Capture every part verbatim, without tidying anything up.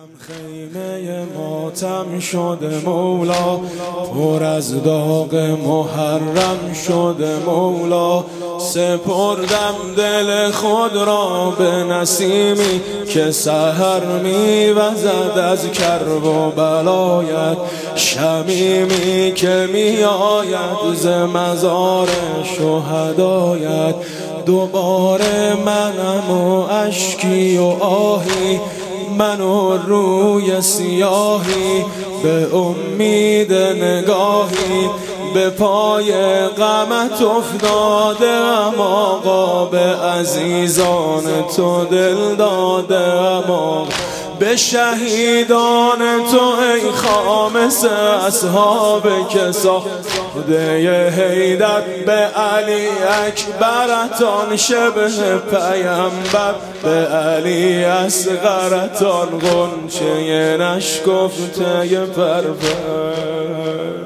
خیمه ماتم شده مولا، پر از داغ محرم شده مولا. سپردم دل خود را به نسیمی که سحر میوزد از کرب و بلایت، شمیمی که میآید ز مزار شهدایت. دوباره منم و اشکی و آهی، من و روی سیاهی، به امید نگاهی به پای غمت افتادم آقا. به عزیزان تو دل دادم آقا، به شهیدان تو ای خامس اصحاب کسا. خدای حیدر به علی اکبرتان شبه پیامبر، به علی اصغرتان غنچه نشکفته پرور.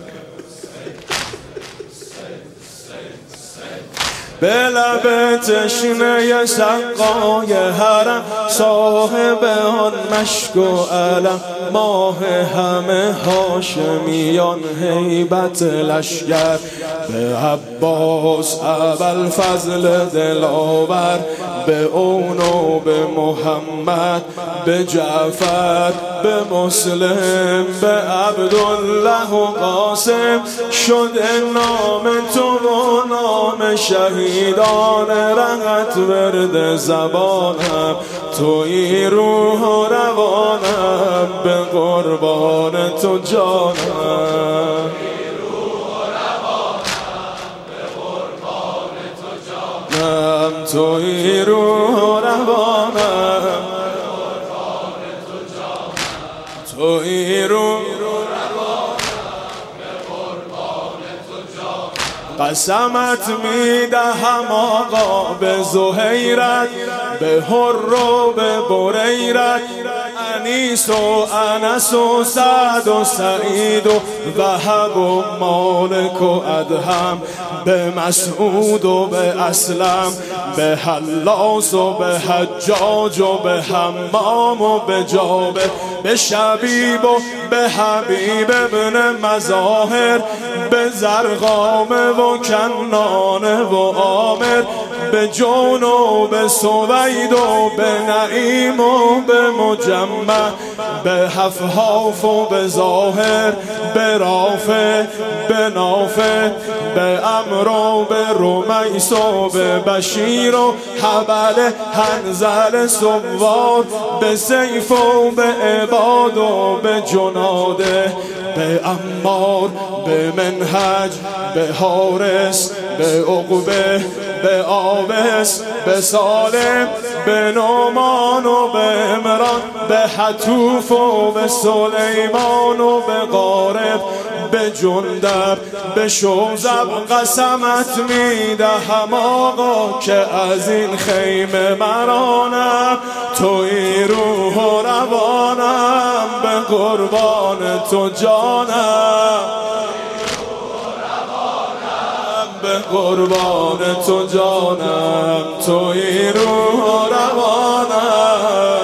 به لب تشنه سقای حرم، صاحب آن مشک و علم، ماه همه هاشمیان هیبت لشگر. به عباس ابوالفضل دلاور، به اون و به محمد، به جعفر، به مسلم، به عبدالله و قاسم شده نام تو و نام شهیدان رهت ورد زبانم. توی روح و روانم، به قربان تو جانم. توی روح و روانم، توی روح قسمت میدهم آقا به زهیرت، به هر و به بریرت، انیس و انس و سعد و سعید و وهب و مالک و ادهم، به مسعود و به اسلم، به حلاس و به حجاج و به حمام و به جابر، به شبیب و به حبیب ابن مظاهر، به زرقامه و کنانه و عامر، به جون و به سوید و به نعیم و به مجمع، به حفحاف و به ظاهر، به رافع، به نافع، به امر و به رمیس و به بشیر و حبل حنظل سوار، به سیف و به عباد و به جناده، به عمار، به منهج، به حارس، به عقبه، به آبس، به سالم، به نعمان و به عمران، به حتوف و به سلیمان و به قارب، به جندب، به شوزب قسمت میدهم آقا که از این خیمه مرانم. توی روح و روانم، به قربان تو جانم، به قربان تو جانم. توی روح و روانم،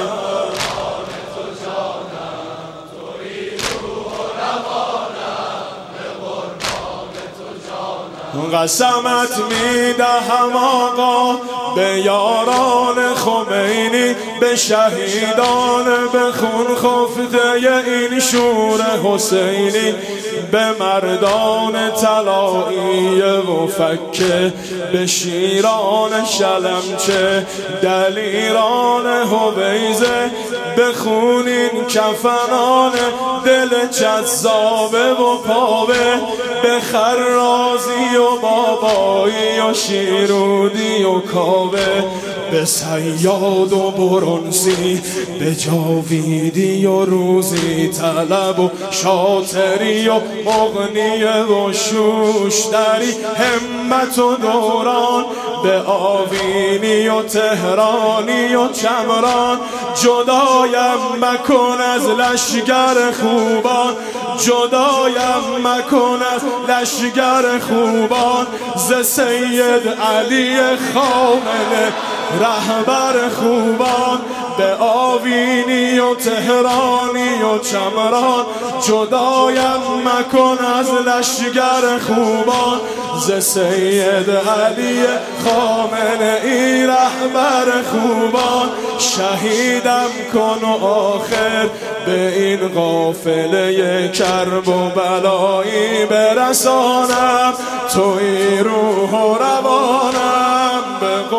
قسمت میدهم آقا به یاران خمینی، به شهیدان به خون خفته این شور حسینی، به مردان طلایی و فکه، به شیران شلمچه، دلیران حویزه، به خونین کفنان دل جذابه و پاوه، به خرازی و بابایی و شیرودی و کاوه، به صیاد و برنسی، به جاویدی و روزی طلب و شاطری و مغنیه و شوشتری، همت و دوران، به آوینی و تهرانی و چمران، جدایم مکن از لشگر خوبان، جدایم مکن از لشگر خوبان، ز سید علی خامنه رهبر خوبان. به آوینی و تهرانی و چمران جدایم مکن از لشگر خوبان، ز سید علی خامنه ای رهبر خوبان. شهیدم کن و آخر به این قافله کرب و بلایی برسانم، توی روح و روانم به